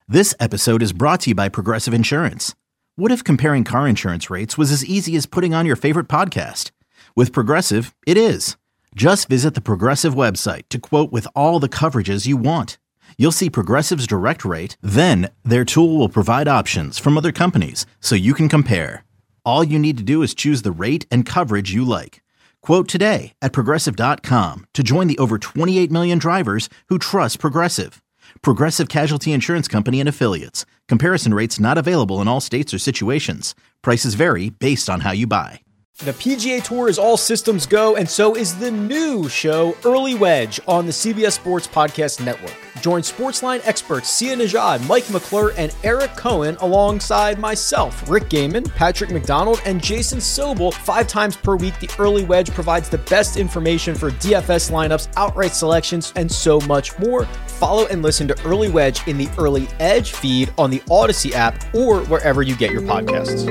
This episode is brought to you by Progressive Insurance. What if comparing car insurance rates was as easy as putting on your favorite podcast? With Progressive, it is. Just visit the Progressive website to quote with all the coverages you want. You'll see Progressive's direct rate, then their tool will provide options from other companies so you can compare. All you need to do is choose the rate and coverage you like. Quote today at Progressive.com to join the over 28 million drivers who trust Progressive. Progressive Casualty Insurance Company and Affiliates. Comparison rates not available in all states or situations. Prices vary based on how you buy. The PGA Tour is all systems go, and so is the new show, Early Wedge, on the CBS Sports Podcast Network. Join Sportsline experts Sia Nejad, Mike McClure, and Eric Cohen alongside myself, Rick Gaiman, Patrick McDonald, and Jason Sobel 5 times per week. The Early Wedge provides the best information for DFS lineups, outright selections, and so much more. Follow and listen to Early Wedge in the Early Edge feed on the Odyssey app or wherever you get your podcasts.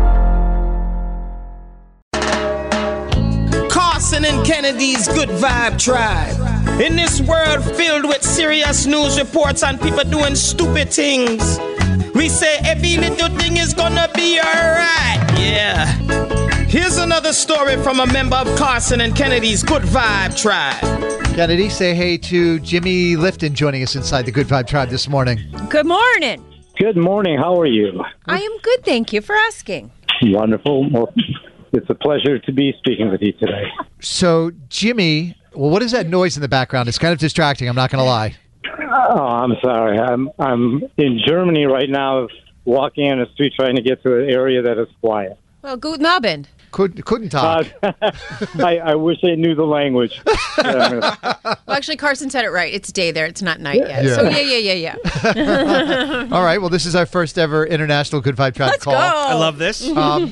Carson and Kennedy's Good Vibe Tribe. In this world filled with serious news reports and people doing stupid things, we say every little thing is gonna be alright. Yeah. Here's another story from a member of Carson and Kennedy's Good Vibe Tribe. Kennedy, say hey to Jimmy Lifton joining us inside the Good Vibe Tribe this morning. Good morning. Good morning. How are you? I am good, thank you for asking. Wonderful. Well, it's a pleasure to be speaking with you today. So, Jimmy, well, what is that noise in the background? It's kind of distracting, I'm not going to lie. Oh, I'm sorry. I'm in Germany right now, walking on the street trying to get to an area that is quiet. Well, guten Abend. Couldn't talk. I wish I knew the language. Well, actually, Carson said it right. It's day there. It's not night yet. Yeah. So, yeah. All right. Well, this is our first ever International Good Vibe Tribe call. Let's go. I love this.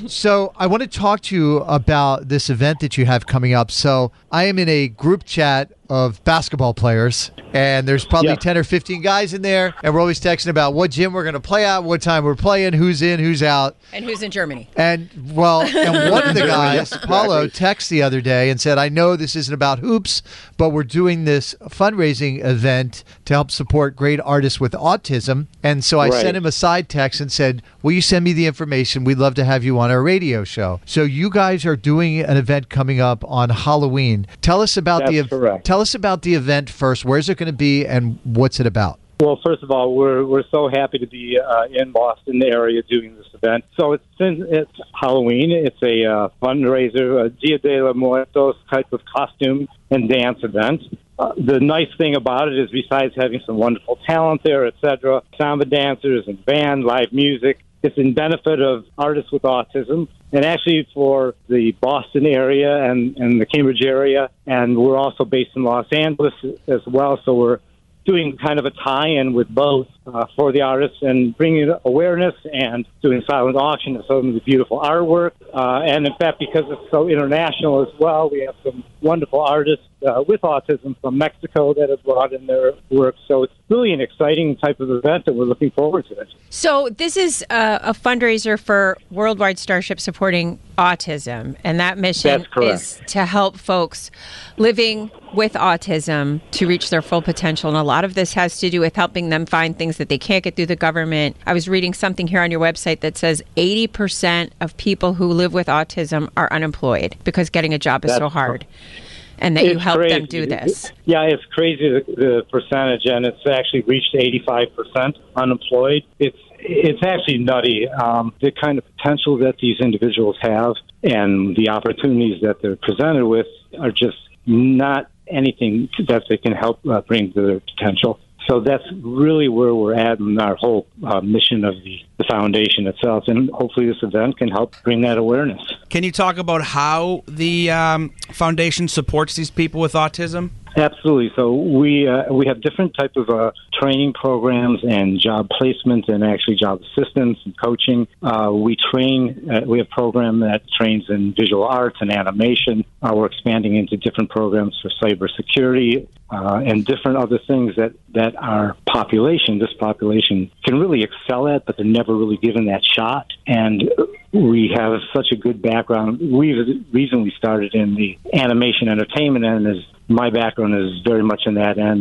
So I want to talk to you about this event that you have coming up. So I am in a group chat of basketball players, and there's probably 10 or 15 guys in there, and we're always texting about what gym we're going to play at, what time we're playing, who's in, who's out. And who's in Germany. And one of the guys, Paulo, texted the other day and said, I know this isn't about hoops, but we're doing this fundraising event to help support great artists with autism. And so I sent him a side text and said, will you send me the information? We'd love to have you on our radio show. So you guys are doing an event coming up on Halloween. Tell us about Tell us about the event first. Where's it going to be and what's it about? Well, first of all, we're so happy to be in Boston area doing this event. So it's Halloween. It's a fundraiser, a Dia de los Muertos type of costume and dance event. The nice thing about it is, besides having some wonderful talent there, etc., samba dancers and band, live music, it's in benefit of artists with autism, and actually for the Boston area and the Cambridge area. And we're also based in Los Angeles as well, so we're doing kind of a tie-in with both for the artists and bringing awareness and doing silent auction of some of the beautiful artwork. And in fact, because it's so international as well, we have some wonderful artists with autism from Mexico that have brought in their work. So it's really an exciting type of event, and we're looking forward to it. So this is a fundraiser for Worldwide Starship supporting autism, and that mission is to help folks living with autism to reach their full potential. And a lot of this has to do with helping them find things that they can't get through the government. I was reading something here on your website that says 80% of people who live with autism are unemployed because getting a job is so hard. And that you help them do this. Yeah, it's crazy, the percentage, and it's actually reached 85% unemployed. It's actually nutty. The kind of potential that these individuals have and the opportunities that they're presented with are just not anything that they can help bring to their potential. So that's really where we're at in our whole mission of the foundation itself, and hopefully this event can help bring that awareness. Can you talk about how the foundation supports these people with autism? Absolutely. So we have different type of training programs and job placement and actually job assistance and coaching. We train. We have a program that trains in visual arts and animation. We're expanding into different programs for cybersecurity and different other things that our population, this population, can really excel at, but they're never really given that shot. And we have such a good background. We've recently started in the animation entertainment end. My background is very much in that end. It's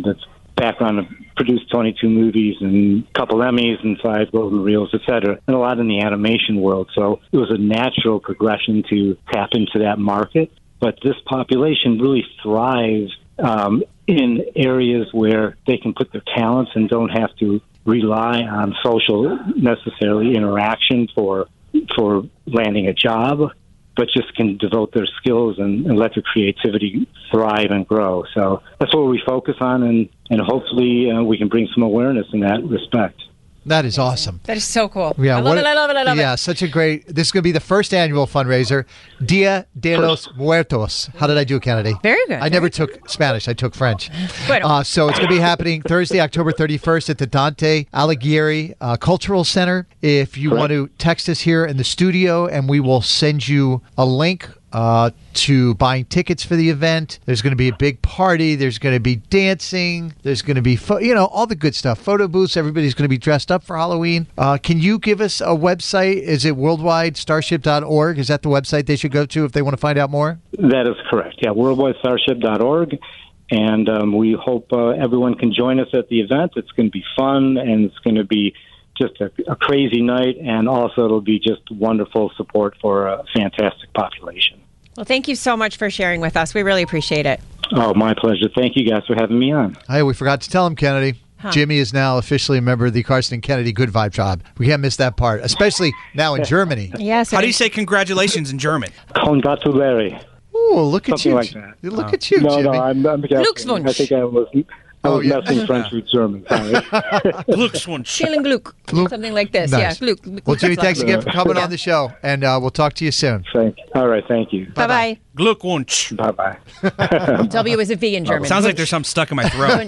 background of produced 22 movies and a couple Emmys and 5 Golden Reels, etc., and a lot in the animation world. So it was a natural progression to tap into that market. But this population really thrives in areas where they can put their talents and don't have to rely on social necessarily interaction for landing a job, but just can devote their skills and let their creativity thrive and grow. So that's what we focus on, and hopefully we can bring some awareness in that respect. That is awesome. That is so cool. Yeah, I love it. Yeah, such a great. This is going to be the first annual fundraiser, Dia de los Muertos. How did I do, Kennedy? Very good. I never took Spanish. I took French. Bueno. So it's going to be happening Thursday, October 31st at the Dante Alighieri Cultural Center. If you want to text us here in the studio, and we will send you a link to buying tickets for the event. There's going to be a big party. There's going to be dancing. There's going to be, all the good stuff. Photo booths. Everybody's going to be dressed up for Halloween. Can you give us a website? Is it worldwidestarship.org? Is that the website they should go to if they want to find out more? That is correct. Yeah, worldwidestarship.org. And we hope everyone can join us at the event. It's going to be fun, and it's going to be just a crazy night, and also it'll be just wonderful support for a fantastic population. Well, thank you so much for sharing with us. We really appreciate it. Oh, my pleasure. Thank you guys for having me on. Hey, we forgot to tell him, Kennedy. Jimmy is now officially a member of the Carson and Kennedy Good Vibe Tribe. We can't miss that part, especially now in Germany. Yes. How do you say congratulations in German? Congratulare. Oh, look at you. Like that. Look at you, no, Jimmy. No, I'm Glückswunsch. I think I was messing French with German. Glückswunsch. Schilling Glück. Something like this. Nice. Yeah, Glück. Well, Jimmy, thanks again for coming on the show, and we'll talk to you soon. All right, thank you. Bye-bye. Glückwunsch. Bye-bye. W is a V in German. Sounds like there's something stuck in my throat.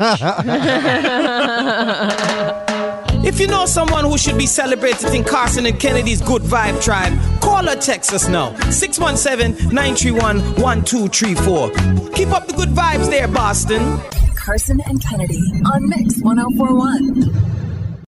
If you know someone who should be celebrated in Carson and Kennedy's Good Vibe Tribe, call or text us now. 617-931-1234. Keep up the good vibes there, Boston. Carson and Kennedy on Mix 104.1.